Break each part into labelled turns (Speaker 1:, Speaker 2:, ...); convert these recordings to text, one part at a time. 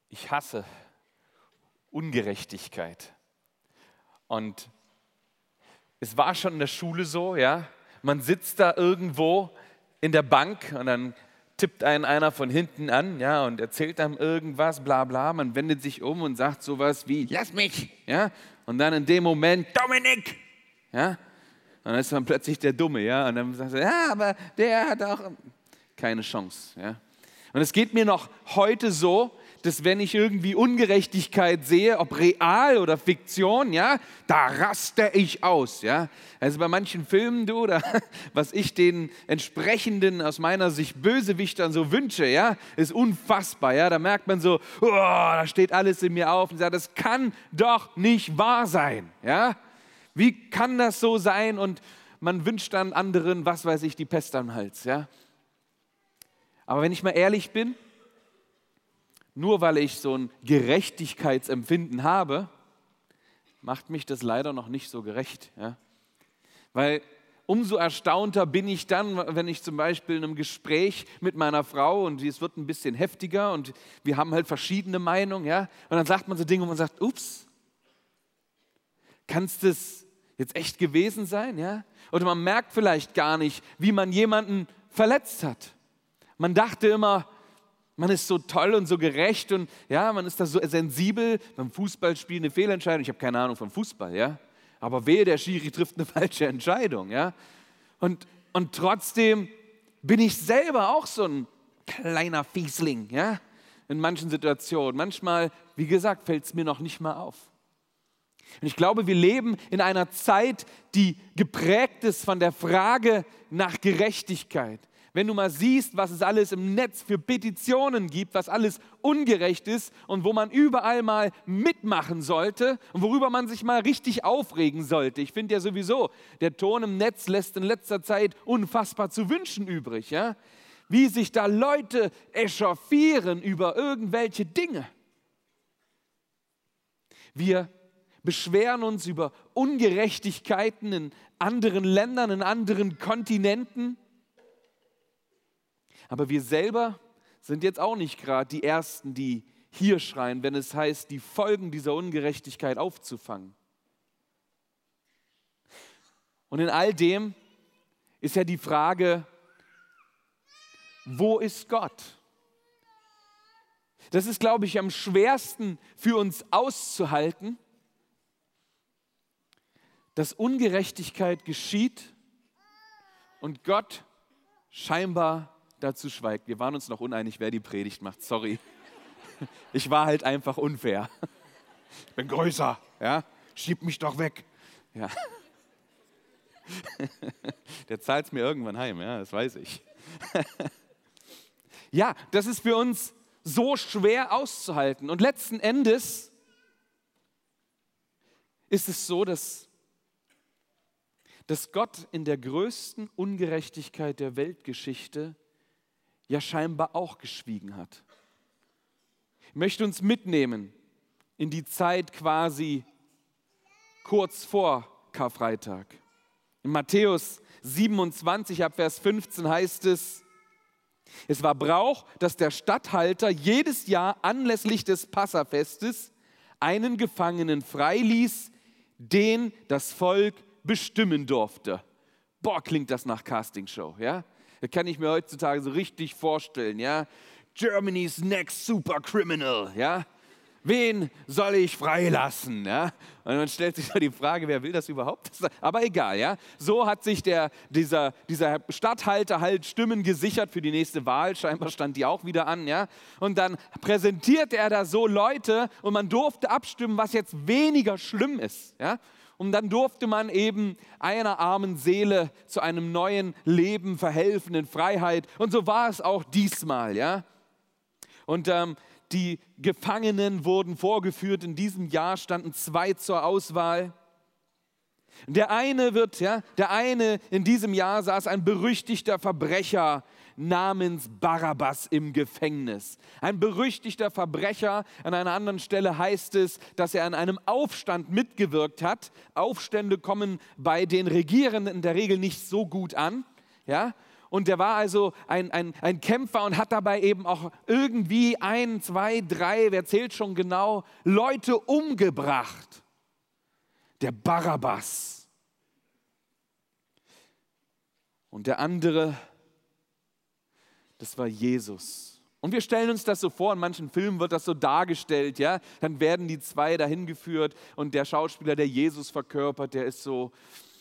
Speaker 1: Ich hasse Ungerechtigkeit. Und es war schon in der Schule so, ja. Man sitzt da irgendwo in der Bank und dann tippt einen einer von hinten an, ja, und erzählt einem irgendwas, bla bla. Man wendet sich um und sagt sowas wie, lass mich, ja. Und dann in dem Moment, Dominik, ja. Und dann ist man plötzlich der Dumme, ja. Und dann sagt er, ja, aber der hat auch keine Chance, ja. Und es geht mir noch heute so, dass wenn ich irgendwie Ungerechtigkeit sehe, ob real oder Fiktion, ja, da raste ich aus, ja. Also bei manchen Filmen, oder was ich den entsprechenden, aus meiner Sicht Bösewichtern so wünsche, ja, ist unfassbar, ja. Da merkt man so, oh, da steht alles in mir auf und sagt, das kann doch nicht wahr sein, ja. Wie kann das so sein? Und man wünscht dann anderen, was weiß ich, die Pest am Hals, ja. Aber wenn ich mal ehrlich bin, nur weil ich so ein Gerechtigkeitsempfinden habe, macht mich das leider noch nicht so gerecht. Ja? Weil umso erstaunter bin ich dann, wenn ich zum Beispiel in einem Gespräch mit meiner Frau und es wird ein bisschen heftiger und wir haben halt verschiedene Meinungen, ja? Und dann sagt man so Dinge, wo man sagt, ups, kann es das jetzt echt gewesen sein? Ja? Oder man merkt vielleicht gar nicht, wie man jemanden verletzt hat. Man dachte immer, man ist so toll und so gerecht und ja, man ist da so sensibel. Beim Fußballspiel eine Fehlentscheidung. Ich habe keine Ahnung von Fußball, ja. Aber wehe, der Schiri trifft eine falsche Entscheidung, ja. Und trotzdem bin ich selber auch so ein kleiner Fiesling, ja. In manchen Situationen. Manchmal, wie gesagt, fällt es mir noch nicht mal auf. Und ich glaube, wir leben in einer Zeit, die geprägt ist von der Frage nach Gerechtigkeit. Wenn du mal siehst, was es alles im Netz für Petitionen gibt, was alles ungerecht ist und wo man überall mal mitmachen sollte und worüber man sich mal richtig aufregen sollte. Ich finde ja sowieso, der Ton im Netz lässt in letzter Zeit unfassbar zu wünschen übrig. Ja? Wie sich da Leute echauffieren über irgendwelche Dinge. Wir beschweren uns über Ungerechtigkeiten in anderen Ländern, in anderen Kontinenten. Aber wir selber sind jetzt auch nicht gerade die Ersten, die hier schreien, wenn es heißt, die Folgen dieser Ungerechtigkeit aufzufangen. Und in all dem ist ja die Frage, wo ist Gott? Das ist, glaube ich, am schwersten für uns auszuhalten, dass Ungerechtigkeit geschieht und Gott scheinbar dazu schweigt. Wir waren uns noch uneinig, wer die Predigt macht. Sorry. Ich war halt einfach unfair. Ich bin größer. Ja? Schieb mich doch weg. Ja. Der zahlt es mir irgendwann heim, ja, das weiß ich. Ja, das ist für uns so schwer auszuhalten. Und letzten Endes ist es so, dass Gott in der größten Ungerechtigkeit der Weltgeschichte ja scheinbar auch geschwiegen hat. Ich möchte uns mitnehmen in die Zeit quasi kurz vor Karfreitag. In Matthäus 27, ab Vers 15 heißt es, es war Brauch, dass der Statthalter jedes Jahr anlässlich des Passafestes einen Gefangenen freiließ, den das Volk bestimmen durfte. Boah, klingt das nach Castingshow, ja? Das kann ich mir heutzutage so richtig vorstellen, ja? Germany's next super criminal, ja? Wen soll ich freilassen, ja? Und man stellt sich so die Frage, wer will das überhaupt? Aber egal, ja? So hat sich dieser Statthalter halt Stimmen gesichert für die nächste Wahl. Scheinbar stand die auch wieder an, ja? Und dann präsentierte er da so Leute und man durfte abstimmen, was jetzt weniger schlimm ist, ja? Und dann durfte man eben einer armen Seele zu einem neuen Leben verhelfen in Freiheit. Und so war es auch diesmal, ja? Und die Gefangenen wurden vorgeführt. In diesem Jahr standen 2 zur Auswahl. Der eine in diesem Jahr saß ein berüchtigter Verbrecher namens Barabbas im Gefängnis. Ein berüchtigter Verbrecher, an einer anderen Stelle heißt es, dass er an einem Aufstand mitgewirkt hat. Aufstände kommen bei den Regierenden in der Regel nicht so gut an. Ja? Und der war also ein Kämpfer und hat dabei eben auch irgendwie 1, 2, 3, wer zählt schon genau, Leute umgebracht. Der Barabbas. Und der andere, das war Jesus. Und wir stellen uns das so vor, in manchen Filmen wird das so dargestellt, ja. Dann werden die zwei dahin geführt und der Schauspieler, der Jesus verkörpert, der ist so,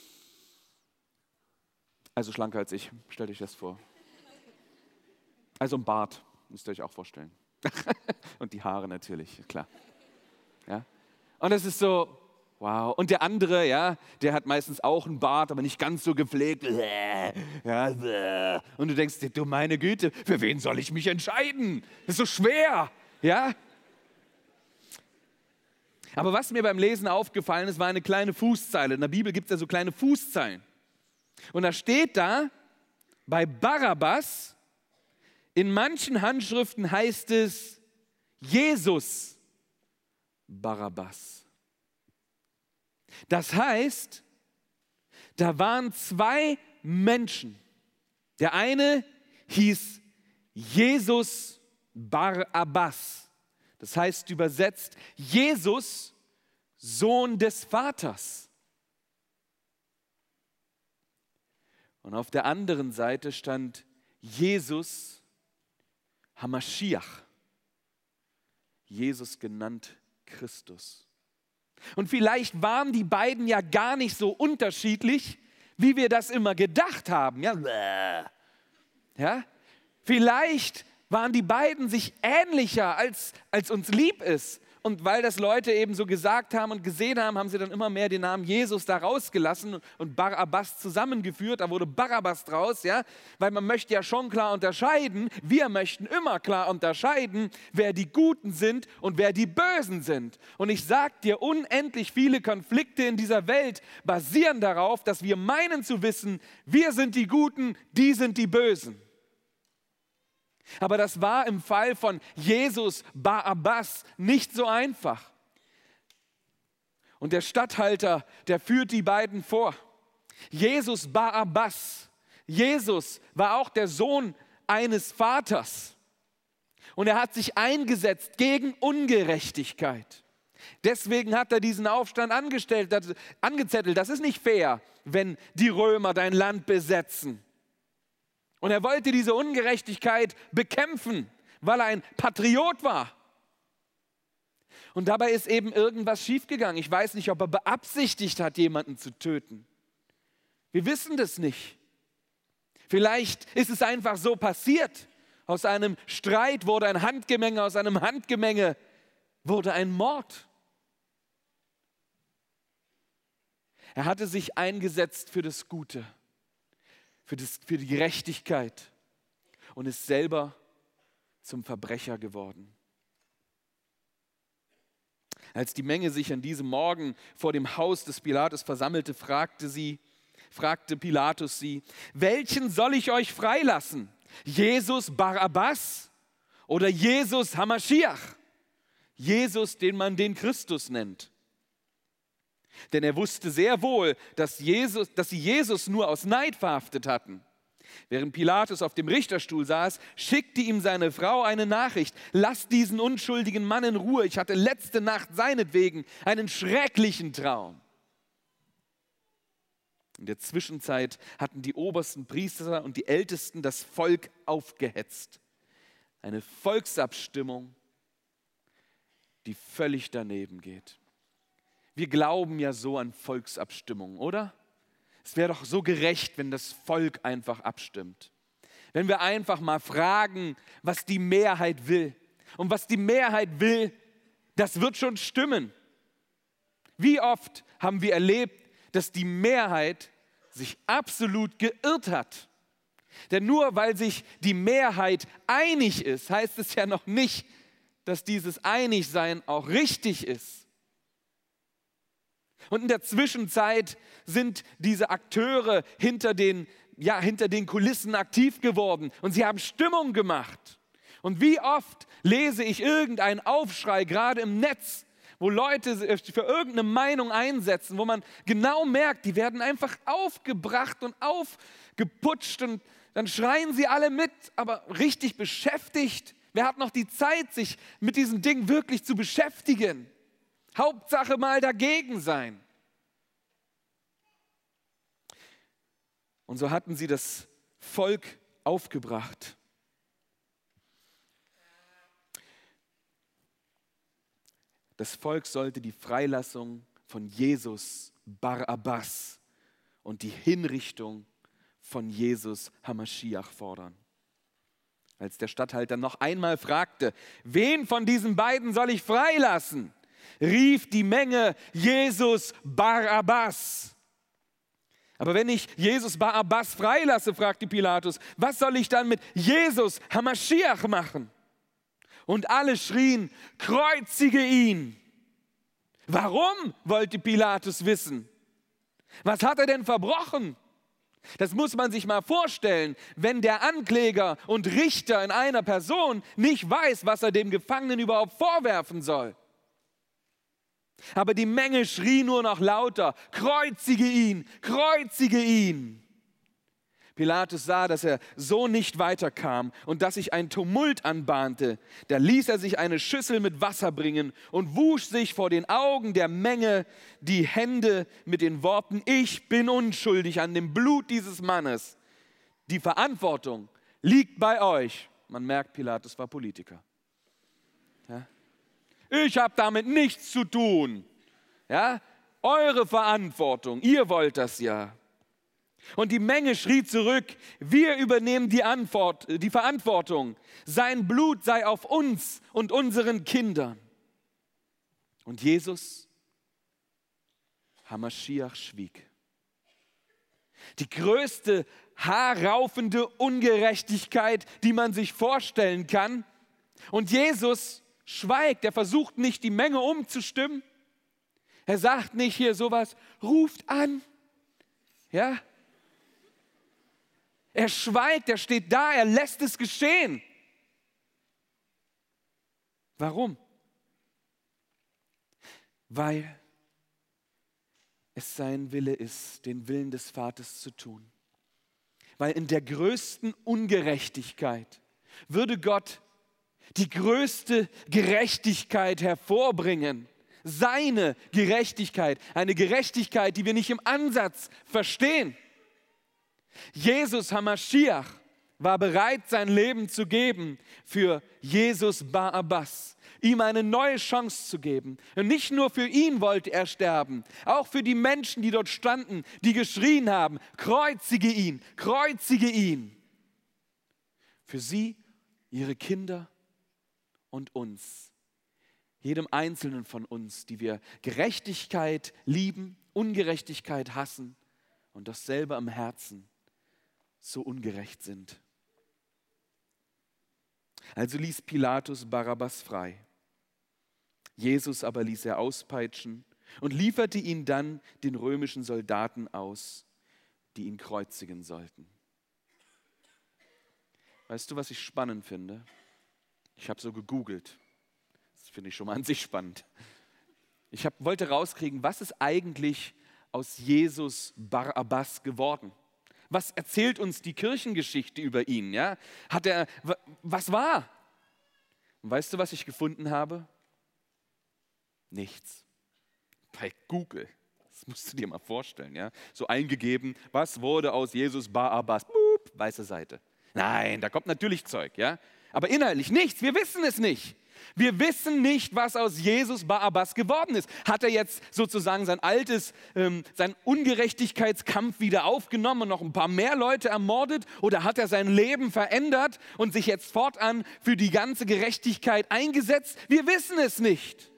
Speaker 1: also schlanker als ich, stellt euch das vor. Also ein Bart, müsst ihr euch auch vorstellen. Und die Haare natürlich, klar. Ja? Und es ist so, wow. Und der andere, ja, der hat meistens auch einen Bart, aber nicht ganz so gepflegt. Ja, und du denkst dir, du meine Güte, für wen soll ich mich entscheiden? Das ist so schwer, ja. Aber was mir beim Lesen aufgefallen ist, war eine kleine Fußzeile. In der Bibel gibt es ja so kleine Fußzeilen. Und da steht da, bei Barabbas, in manchen Handschriften heißt es Jesus Barabbas. Das heißt, da waren zwei Menschen. Der eine hieß Jesus Barabbas. Das heißt übersetzt, Jesus, Sohn des Vaters. Und auf der anderen Seite stand Jesus Hamaschiach. Jesus genannt Christus. Und vielleicht waren die beiden ja gar nicht so unterschiedlich, wie wir das immer gedacht haben. Ja? Vielleicht waren die beiden sich ähnlicher, als uns lieb ist. Und weil das Leute eben so gesagt haben und gesehen haben, haben sie dann immer mehr den Namen Jesus da rausgelassen und Barabbas zusammengeführt. Da wurde Barabbas draus, ja, weil man möchte ja schon klar unterscheiden. Wir möchten immer klar unterscheiden, wer die Guten sind und wer die Bösen sind. Und ich sag dir, unendlich viele Konflikte in dieser Welt basieren darauf, dass wir meinen zu wissen, wir sind die Guten, die sind die Bösen. Aber das war im Fall von Jesus Barabbas nicht so einfach. Und der Statthalter, der führt die beiden vor. Jesus Barabbas. Jesus war auch der Sohn eines Vaters. Und er hat sich eingesetzt gegen Ungerechtigkeit. Deswegen hat er diesen Aufstand angezettelt. Das ist nicht fair, wenn die Römer dein Land besetzen. Und er wollte diese Ungerechtigkeit bekämpfen, weil er ein Patriot war. Und dabei ist eben irgendwas schiefgegangen. Ich weiß nicht, ob er beabsichtigt hat, jemanden zu töten. Wir wissen das nicht. Vielleicht ist es einfach so passiert. Aus einem Streit wurde ein Handgemenge, aus einem Handgemenge wurde ein Mord. Er hatte sich eingesetzt für das Gute. Für die Gerechtigkeit und ist selber zum Verbrecher geworden. Als die Menge sich an diesem Morgen vor dem Haus des Pilatus versammelte, fragte Pilatus sie, welchen soll ich euch freilassen? Jesus Barabbas oder Jesus Hamaschiach? Jesus, den man den Christus nennt. Denn er wusste sehr wohl, dass sie Jesus nur aus Neid verhaftet hatten. Während Pilatus auf dem Richterstuhl saß, schickte ihm seine Frau eine Nachricht. Lass diesen unschuldigen Mann in Ruhe. Ich hatte letzte Nacht seinetwegen einen schrecklichen Traum. In der Zwischenzeit hatten die obersten Priester und die Ältesten das Volk aufgehetzt. Eine Volksabstimmung, die völlig daneben geht. Wir glauben ja so an Volksabstimmungen, oder? Es wäre doch so gerecht, wenn das Volk einfach abstimmt. Wenn wir einfach mal fragen, was die Mehrheit will. Und was die Mehrheit will, das wird schon stimmen. Wie oft haben wir erlebt, dass die Mehrheit sich absolut geirrt hat? Denn nur weil sich die Mehrheit einig ist, heißt es ja noch nicht, dass dieses Einigsein auch richtig ist. Und in der Zwischenzeit sind diese Akteure hinter den Kulissen aktiv geworden und sie haben Stimmung gemacht. Und wie oft lese ich irgendeinen Aufschrei, gerade im Netz, wo Leute für irgendeine Meinung einsetzen, wo man genau merkt, die werden einfach aufgebracht und aufgeputscht und dann schreien sie alle mit, aber richtig beschäftigt. Wer hat noch die Zeit, sich mit diesem Ding wirklich zu beschäftigen? Hauptsache mal dagegen sein. Und so hatten sie das Volk aufgebracht. Das Volk sollte die Freilassung von Jesus Barabbas und die Hinrichtung von Jesus Hamaschiach fordern. Als der Statthalter noch einmal fragte, wen von diesen beiden soll ich freilassen, rief die Menge Jesus Barabbas. Aber wenn ich Jesus Barabbas freilasse, fragte Pilatus, was soll ich dann mit Jesus Hamaschiach machen? Und alle schrien, kreuzige ihn. Warum, wollte Pilatus wissen? Was hat er denn verbrochen? Das muss man sich mal vorstellen, wenn der Ankläger und Richter in einer Person nicht weiß, was er dem Gefangenen überhaupt vorwerfen soll. Aber die Menge schrie nur noch lauter, kreuzige ihn, kreuzige ihn. Pilatus sah, dass er so nicht weiterkam und dass sich ein Tumult anbahnte. Da ließ er sich eine Schüssel mit Wasser bringen und wusch sich vor den Augen der Menge die Hände mit den Worten, ich bin unschuldig an dem Blut dieses Mannes. Die Verantwortung liegt bei euch. Man merkt, Pilatus war Politiker. Ja? Ich habe damit nichts zu tun. Ja? Eure Verantwortung, ihr wollt das ja. Und die Menge schrie zurück, wir übernehmen die Verantwortung. Sein Blut sei auf uns und unseren Kindern. Und Jesus, Hamaschiach, schwieg. Die größte haarraufende Ungerechtigkeit, die man sich vorstellen kann. Und Jesus schweigt, er versucht nicht, die Menge umzustimmen. Er sagt nicht hier sowas, ruft an. Ja? Er schweigt, er steht da, er lässt es geschehen. Warum? Weil es sein Wille ist, den Willen des Vaters zu tun. Weil in der größten Ungerechtigkeit würde Gott die größte Gerechtigkeit hervorbringen. Seine Gerechtigkeit, eine Gerechtigkeit, die wir nicht im Ansatz verstehen. Jesus Hamaschiach war bereit, sein Leben zu geben für Jesus Barabbas, ihm eine neue Chance zu geben. Und nicht nur für ihn wollte er sterben, auch für die Menschen, die dort standen, die geschrien haben, kreuzige ihn, kreuzige ihn. Für sie, ihre Kinder und uns, jedem Einzelnen von uns, die wir Gerechtigkeit lieben, Ungerechtigkeit hassen und das selber im Herzen so ungerecht sind. Also ließ Pilatus Barabbas frei. Jesus aber ließ er auspeitschen und lieferte ihn dann den römischen Soldaten aus, die ihn kreuzigen sollten. Weißt du, was ich spannend finde? Ich habe so gegoogelt. Das finde ich schon mal an sich spannend. Ich wollte rauskriegen, was ist eigentlich aus Jesus Barabbas geworden? Was erzählt uns die Kirchengeschichte über ihn? Ja? Was war? Und weißt du, was ich gefunden habe? Nichts. Bei Google. Das musst du dir mal vorstellen. Ja? So eingegeben, was wurde aus Jesus Barabbas? Boop, weiße Seite. Nein, da kommt natürlich Zeug. Ja? Aber inhaltlich nichts. Wir wissen es nicht. Wir wissen nicht, was aus Jesus Barabbas geworden ist. Hat er jetzt sozusagen seinen Ungerechtigkeitskampf wieder aufgenommen und noch ein paar mehr Leute ermordet? Oder hat er sein Leben verändert und sich jetzt fortan für die ganze Gerechtigkeit eingesetzt? Wir wissen es nicht.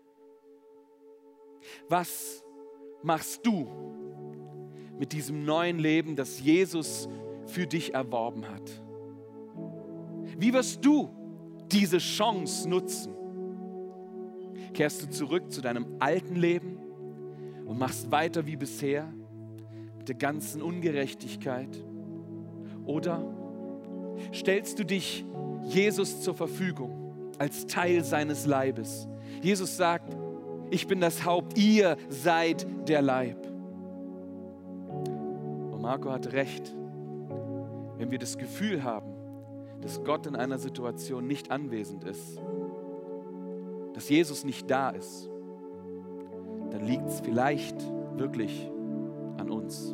Speaker 1: Was machst du mit diesem neuen Leben, das Jesus für dich erworben hat? Wie wirst du diese Chance nutzen? Kehrst du zurück zu deinem alten Leben und machst weiter wie bisher mit der ganzen Ungerechtigkeit? Oder stellst du dich Jesus zur Verfügung als Teil seines Leibes? Jesus sagt, ich bin das Haupt, ihr seid der Leib. Und Marco hatte recht. wenn wir das Gefühl haben, dass Gott in einer Situation nicht anwesend ist, dass Jesus nicht da ist, dann liegt es vielleicht wirklich an uns.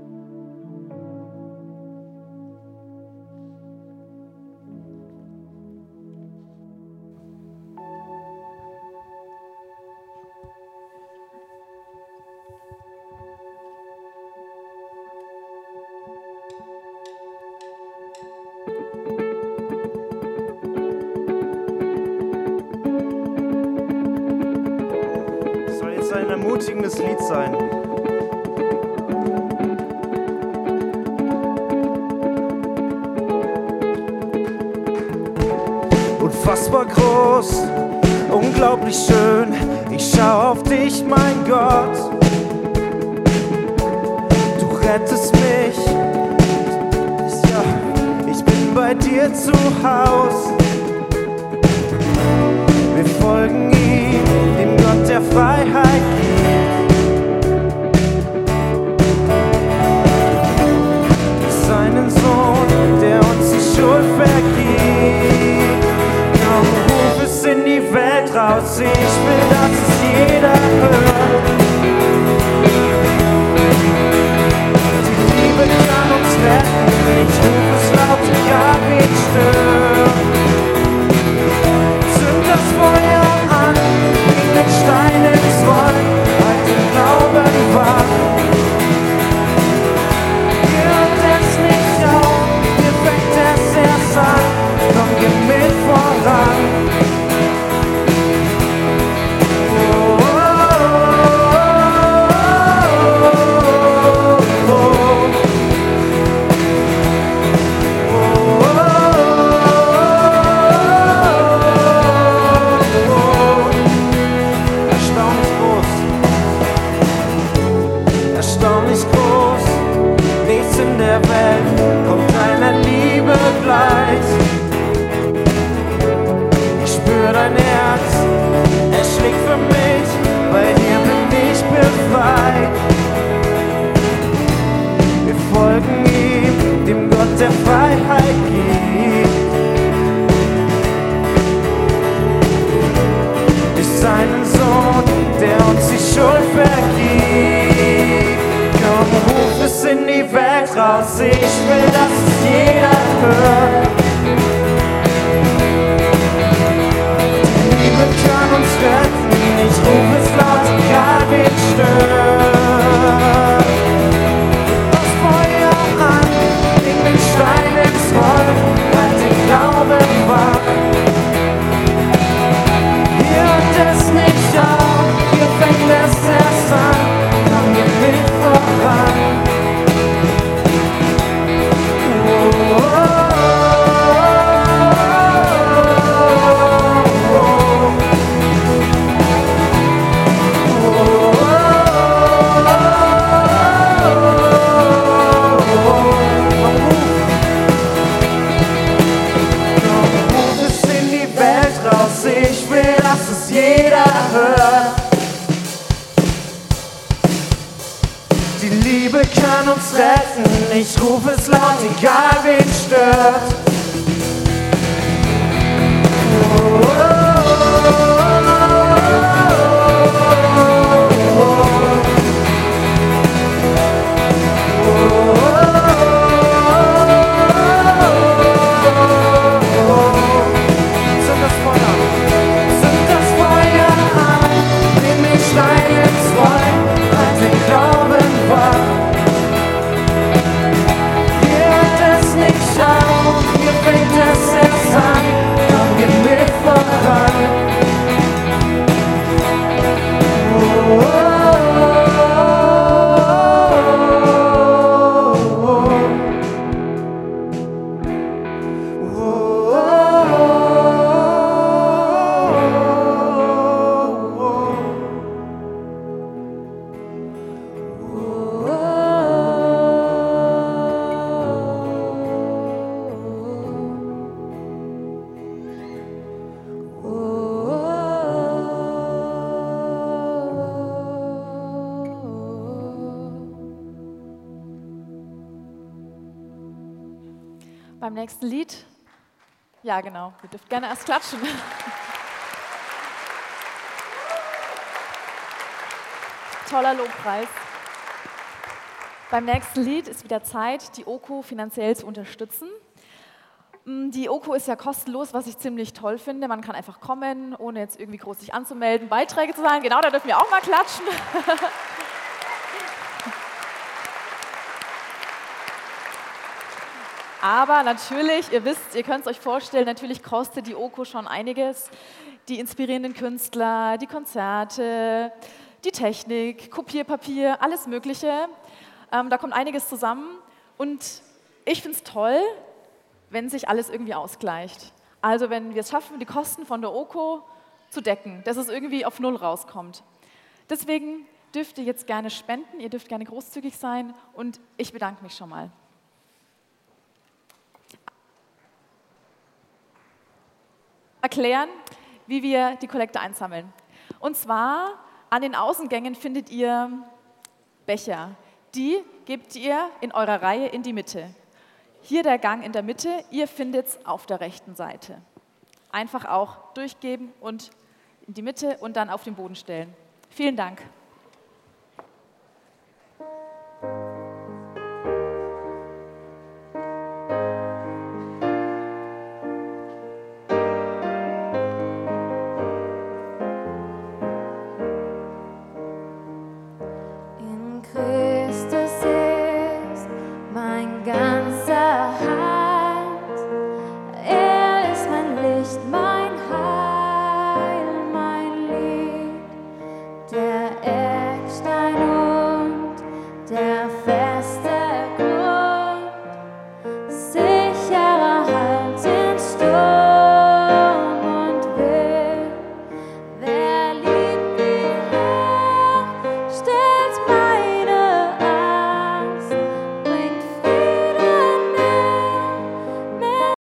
Speaker 2: Ein ermutigendes Lied sein. Unfassbar groß, unglaublich schön, ich schau auf dich, mein Gott. Du rettest mich, ja, ich bin bei dir zu Haus. Wir folgen ihm, dem Gott der Freiheit gibt. Seinen Sohn, der uns die Schuld vergibt. Komm, ruf es in die Welt raus, ich will, dass es jeder hört. Die Liebe kann uns retten, ich ruf es laut, egal wen stört. Zünd das Feuer an, bring den Stein ins Rollen, halt den Glauben wach. Hört es nicht auf, mir fängt es erst an, komm, geh mit voran. Oh, oh, oh, oh, oh. Erstaunlich groß, nichts in der Welt kommt deiner Liebe gleich. Ich spür dein Herz, es schlägt für mich, bei dir bin ich befreit. Wir folgen ihm, dem Gott der Freiheit gibt. Durch seinen Sohn, der uns die Schuld vergibt. Komm, ruf es in die Welt raus, ich will, dass es jeder hört. Die Liebe kann uns retten, ich ruf es laut, egal wen stört. Das Feuer an, bring den Stein ins Rollen, halt den Glauben wach. Hört es nicht auf, hier fängt es erst an, komm, geh mit voran. Oh, oh, oh, oh, ruf es in die Welt raus, ich will, dass es jeder hört. Die Liebe kann uns retten, ich ruf es laut, egal wen stört. Oh, oh, oh, oh, Zünd das Feuer an, nimm den Stein ins Rollen, halt den Glauben wach. Hört es nicht auf, hier fängt es erst an, komm, geh mit voran.
Speaker 3: Beim nächsten Lied, ja genau, ihr dürft gerne erst klatschen. Toller Lobpreis. Beim nächsten Lied ist wieder Zeit, die OKO finanziell zu unterstützen. Die OKO ist ja kostenlos, was ich ziemlich toll finde. Man kann einfach kommen, ohne jetzt irgendwie groß sich anzumelden, Beiträge zu zahlen. Genau, da dürfen wir auch mal klatschen. Aber natürlich, ihr wisst, ihr könnt es euch vorstellen, natürlich kostet die OKO schon einiges. Die inspirierenden Künstler, die Konzerte, die Technik, Kopierpapier, alles Mögliche. Da kommt einiges zusammen und ich finde es toll, wenn sich alles irgendwie ausgleicht. Also wenn wir es schaffen, die Kosten von der OKO zu decken, dass es irgendwie auf Null rauskommt. Deswegen dürft ihr jetzt gerne spenden, ihr dürft gerne großzügig sein und ich bedanke mich schon mal. Erklären, wie wir die Kollekte einsammeln. Und zwar an den Außengängen findet ihr Becher. Die gebt ihr in eurer Reihe in die Mitte. Hier der Gang in der Mitte, ihr findet es auf der rechten Seite. Einfach auch durchgeben und in die Mitte und dann auf den Boden stellen. Vielen Dank.
Speaker 2: Der Eckstein und der Fels.